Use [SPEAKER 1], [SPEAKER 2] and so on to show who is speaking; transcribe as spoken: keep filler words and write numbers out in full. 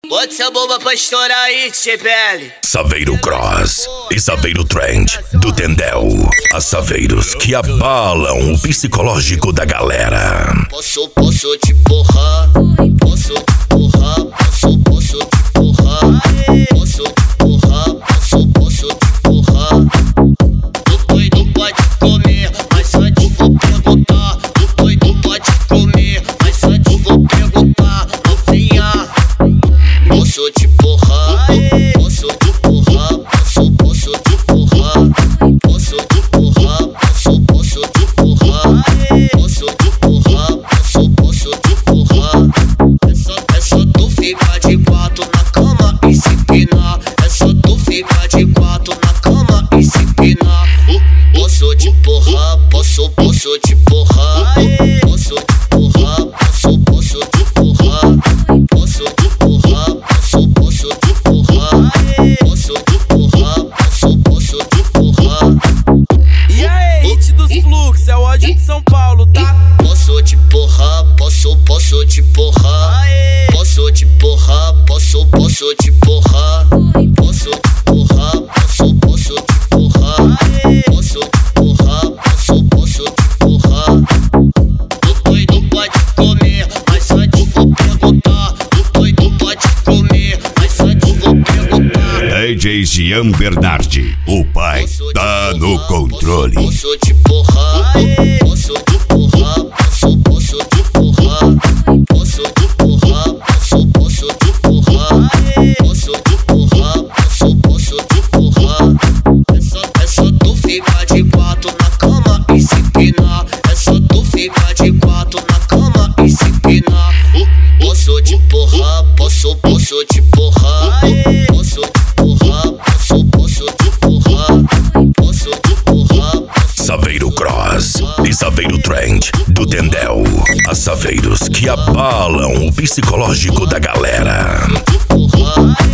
[SPEAKER 1] Bota essa bomba pra estourar aí, T P L.
[SPEAKER 2] Saveiro Cross e Saveiro Trend do Tendel. As saveiros que abalam o psicológico da galera.
[SPEAKER 1] Posso, posso te porrar, posso te porrar, posso, posso te porrar, posso te porrar, posso, posso te porrar. O doido pode comer, mas antes vou perguntar. O doido pode comer, mas antes vou perguntar. Novinha, posso te porrar, posso te porrar, posso, posso te porrar, posso te porrar, posso, posso te porrar, posso te porrar, posso, posso te porrar. É só, é só tu ficar de quatro na cama e se empinar. É só tu ficar de quatro na cama e se empinar. Posso te porrar, posso, posso te porrar, posso te porrar, posso, posso te porrar, posso te porrar, posso, posso te porrar, posso te porrar, posso, posso te porrar.
[SPEAKER 3] E aí, hit dos fluxos, é o ódio de São Paulo, tá?
[SPEAKER 1] Posso te porrar, posso, posso te porrar, posso te porrar, posso, posso te porrar, posso te porrar, posso, posso te porrar, posso te porrar, posso, posso te porrar. O doido pode comer, mas antes vou perguntar. O doido pode comer, mas antes vou perguntar.
[SPEAKER 2] D J Jean Bernardi, o pai tá no controle.
[SPEAKER 1] Posso te porrar, posso te porrar, posso, posso te porrar, posso te porrar, posso, posso te porrar, posso te porrar, posso, posso te porrar. É só, é só tu ficar de quatro na cama e se empinar. É só tu ficar de quatro na cama e se empinar. Posso te porrar, posso, posso te porrar, posso te porrar, posso, posso te porrar, posso te porrar.
[SPEAKER 2] Saveiro Cross e Saveiro Trend do Tendel. As saveiros que abalam o psicológico da galera.
[SPEAKER 1] Porra.